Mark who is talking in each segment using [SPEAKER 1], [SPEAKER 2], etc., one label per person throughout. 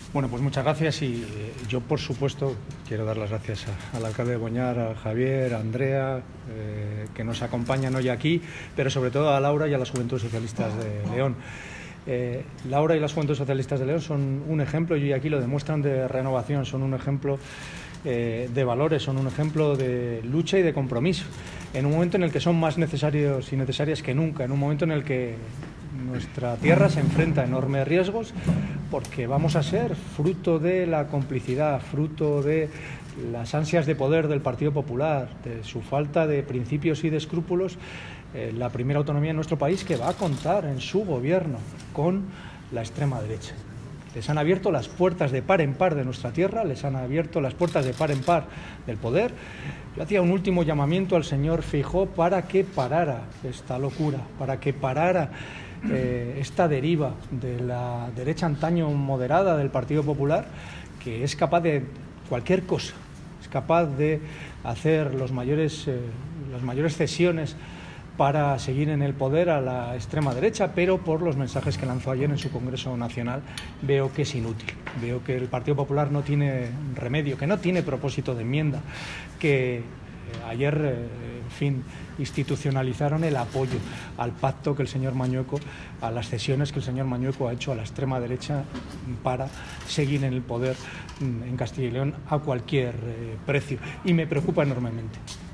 [SPEAKER 1] Bueno, pues muchas gracias y yo, por supuesto, quiero dar las gracias al alcalde de Boñar, a Javier, a Andrea, que nos acompañan hoy aquí, pero sobre todo a Laura y a las Juventudes Socialistas de León. Laura y las Juventudes Socialistas de León son un ejemplo, y aquí lo demuestran, de renovación, son un ejemplo de valores, son un ejemplo de lucha y de compromiso, en un momento en el que son más necesarios y necesarias que nunca, en un momento en el que nuestra tierra se enfrenta a enormes riesgos, porque vamos a ser fruto de la complicidad, fruto de las ansias de poder del Partido Popular, de su falta de principios y de escrúpulos, la primera autonomía en nuestro país que va a contar en su gobierno con la extrema derecha. Les han abierto las puertas de par en par de nuestra tierra, les han abierto las puertas de par en par del poder. Yo hacía un último llamamiento al señor Feijóo para que parara esta locura, para que parara esta deriva de la derecha antaño moderada del Partido Popular, que es capaz de cualquier cosa, es capaz de hacer las mayores cesiones para seguir en el poder a la extrema derecha, pero por los mensajes que lanzó ayer en su Congreso Nacional veo que es inútil, veo que el Partido Popular no tiene remedio, que no tiene propósito de enmienda, que ayer, institucionalizaron el apoyo al pacto que el señor Mañueco, a las cesiones que el señor Mañueco ha hecho a la extrema derecha para seguir en el poder en Castilla y León a cualquier precio. Y me preocupa enormemente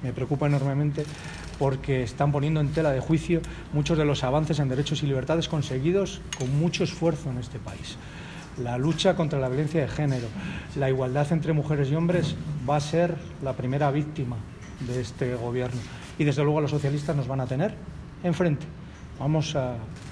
[SPEAKER 1] porque están poniendo en tela de juicio muchos de los avances en derechos y libertades conseguidos con mucho esfuerzo en este país. La lucha contra la violencia de género, la igualdad entre mujeres y hombres va a ser la primera víctima de este gobierno. Y desde luego los socialistas nos van a tener enfrente. Vamos a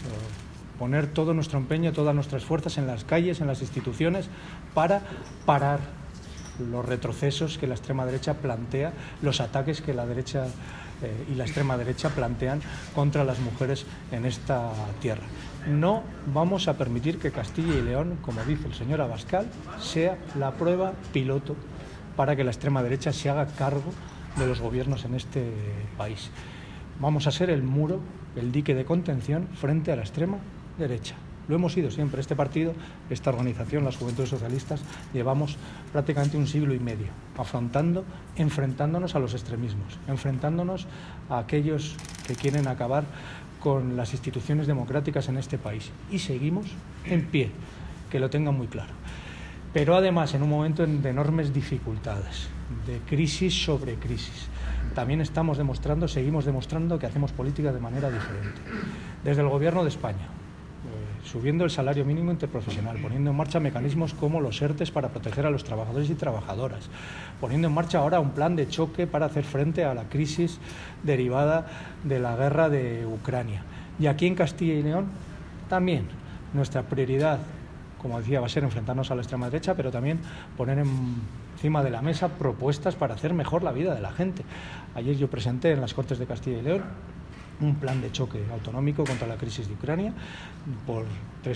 [SPEAKER 1] poner todo nuestro empeño, todas nuestras fuerzas en las calles, en las instituciones, para parar los retrocesos que la extrema derecha plantea, los ataques que la derecha y la extrema derecha plantean contra las mujeres en esta tierra. No vamos a permitir que Castilla y León, como dice el señor Abascal, sea la prueba piloto para que la extrema derecha se haga cargo de los gobiernos en este país. Vamos a ser el muro, el dique de contención frente a la extrema derecha. Lo hemos sido siempre. Este partido, esta organización, las Juventudes Socialistas, llevamos prácticamente un siglo y medio enfrentándonos a los extremismos, enfrentándonos a aquellos que quieren acabar con las instituciones democráticas en este país. Y seguimos en pie, que lo tengan muy claro. Pero además, en un momento de enormes dificultades, de crisis sobre crisis, también seguimos demostrando que hacemos política de manera diferente. Desde el Gobierno de España, subiendo el salario mínimo interprofesional, poniendo en marcha mecanismos como los ERTE para proteger a los trabajadores y trabajadoras, poniendo en marcha ahora un plan de choque para hacer frente a la crisis derivada de la guerra de Ucrania. Y aquí en Castilla y León también nuestra prioridad, como decía, va a ser enfrentarnos a la extrema derecha, pero también poner encima de la mesa propuestas para hacer mejor la vida de la gente. Ayer yo presenté en las Cortes de Castilla y León un plan de choque autonómico contra la crisis de Ucrania por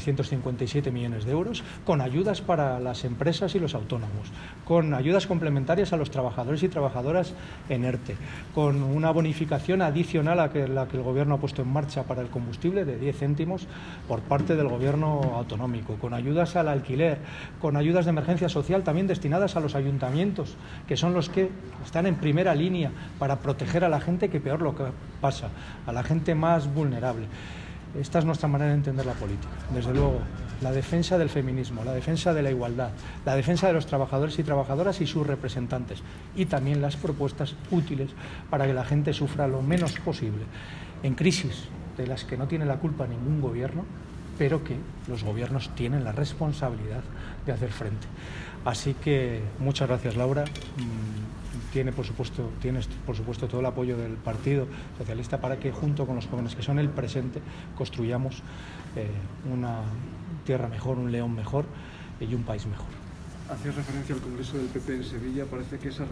[SPEAKER 1] 357 millones de euros, con ayudas para las empresas y los autónomos, con ayudas complementarias a los trabajadores y trabajadoras en ERTE, con una bonificación adicional a la que el Gobierno ha puesto en marcha para el combustible de 10 céntimos por parte del Gobierno autonómico, con ayudas al alquiler, con ayudas de emergencia social también destinadas a los ayuntamientos, que son los que están en primera línea para proteger a la gente que peor lo que pasa, a la gente más vulnerable. Esta es nuestra manera de entender la política. Desde luego, la defensa del feminismo, la defensa de la igualdad, la defensa de los trabajadores y trabajadoras y sus representantes, y también las propuestas útiles para que la gente sufra lo menos posible en crisis de las que no tiene la culpa ningún gobierno, pero que los gobiernos tienen la responsabilidad de hacer frente. Así que muchas gracias, Laura. Tienes por supuesto todo el apoyo del Partido Socialista para que, junto con los jóvenes que son el presente, construyamos una tierra mejor, un León mejor y un país mejor.
[SPEAKER 2] Hacías referencia al Congreso del PP en Sevilla. Parece que esa